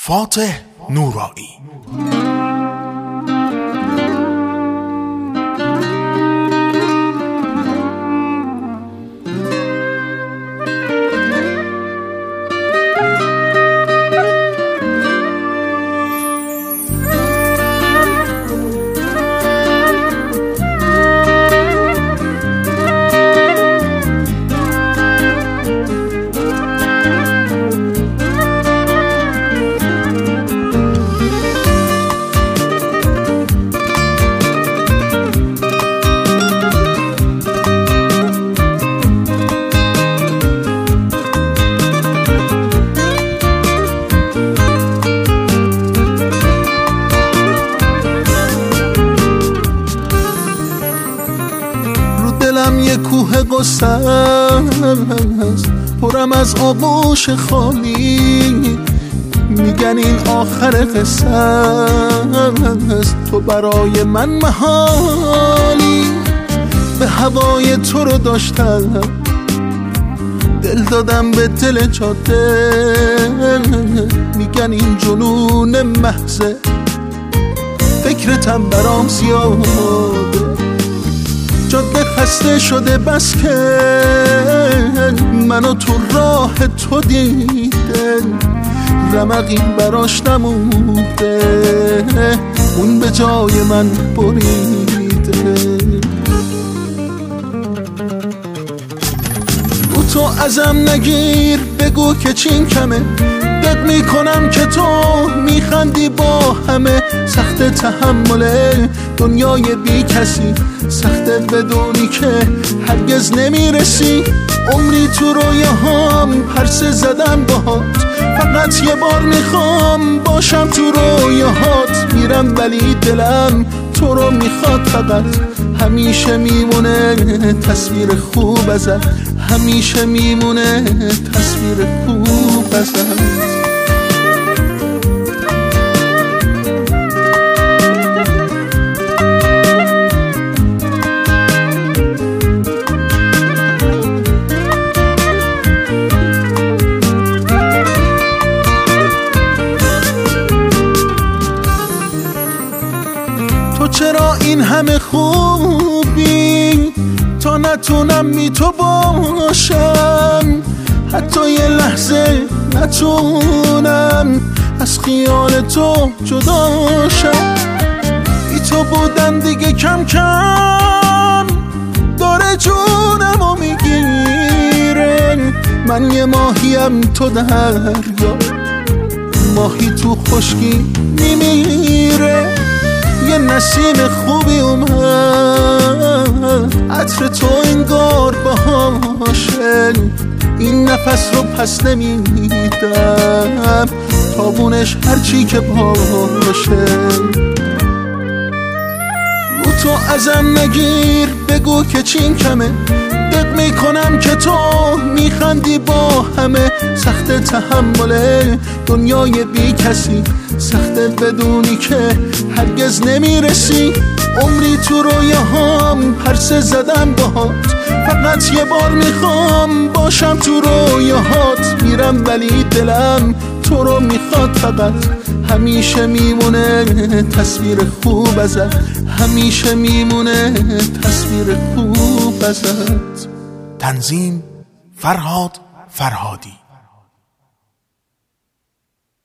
فاتح نورایی. یه کوه قصه است پرم از آغوش خالی، میگن این آخر قصه است، تو برای من محالی. به هوای تو رو داشتم، دل دادم به دل جاده، میگن این جنون محضه، فکرتم برام زیاده. جاده خسته شده بس که منو تو راه تو دیده، رمقی براش نمونده، اون به جای من بریده. رو تو ازم نگیر، بگو که چین کمه، دق میکنم که تو میخندی با همه. سخت تحمله دنیای بی کسی، سخت بدونی که هرگز نمیرسی. عمری تو رویاهام پرسه زدم باهات، فقط یه بار میخوام باشم تو رویاهات. میرم ولی دلم تو رو میخواد، فقط همیشه میمونه تصویر خوب ازت، همیشه میمونه تصویر خوب ازت. تو چرا این همه خوبی تا نتونم بی تو باشم؟ حتی یه لحظه نتونم از خیال تو جداشم. بی تو بودن دیگه کم کم داره جونمو میگیره. من یه ماهیم تو دریا، ماهی تو خشکی میمیره. یه نسیم خوبی اومد، عطر تو انگار باشه، این نفس رو پس نمیدم، تابونش هرچی که باشه. رو تو ازم نگیر، بگو که چین کمه، دق میکنم که تو میخندی با همه. سخت تحمله دنیای بی کسی، سخت بدونی که هرگز نمیرسی. عمری تو رویاهام پرسه زدم باهات، فقط یه بار میخوام باشم تو رویاهات. میرم ولی دلم تو رو میخواد، فقط همیشه میمونه تصویر خوب ازت، همیشه میمونه تصویر خوب ازت. تنظیم فرهاد فرهادی.